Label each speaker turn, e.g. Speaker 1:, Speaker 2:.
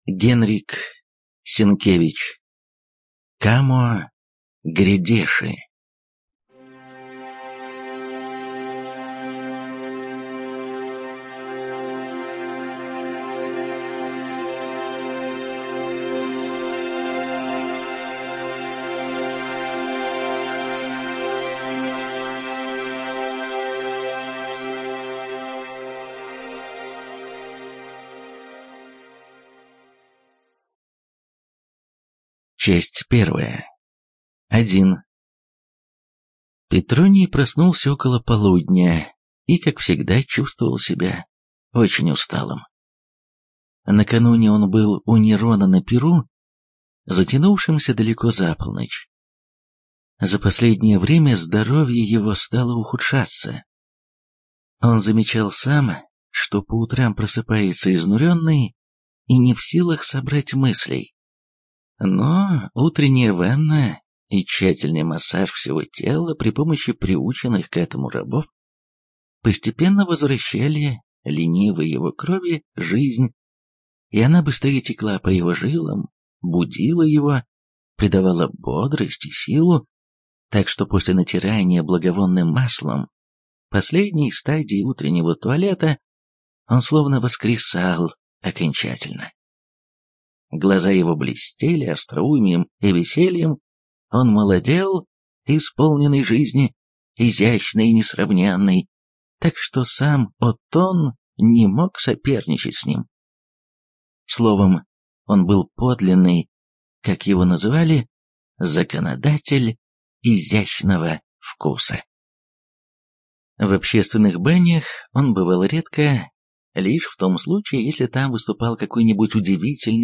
Speaker 1: Генрик Сенкевич. Камо Грядеши. Часть первая. 1. Петроний проснулся около полудня и, как всегда, чувствовал себя очень усталым. Накануне он был у Нерона на пиру, затянувшемся далеко за полночь. За последнее время здоровье его стало ухудшаться. Он замечал сам, что по утрам просыпается изнуренный и не в силах собрать мыслей. Но утренняя ванна и тщательный массаж всего тела при помощи приученных к этому рабов постепенно возвращали ленивой его крови жизнь, и она быстрее текла по его жилам, будила его, придавала бодрость и силу, так что после натирания благовонным маслом последней стадии утреннего туалета он словно воскресал окончательно. Глаза его блестели остроумием и весельем, он молодел, исполненный жизни, изящный и несравненный, так что сам Оттон не мог соперничать с ним. Словом, он был подлинный, как его называли, законодатель изящного вкуса. В общественных банях он бывал редко, лишь в том случае, если там выступал какой-нибудь удивительный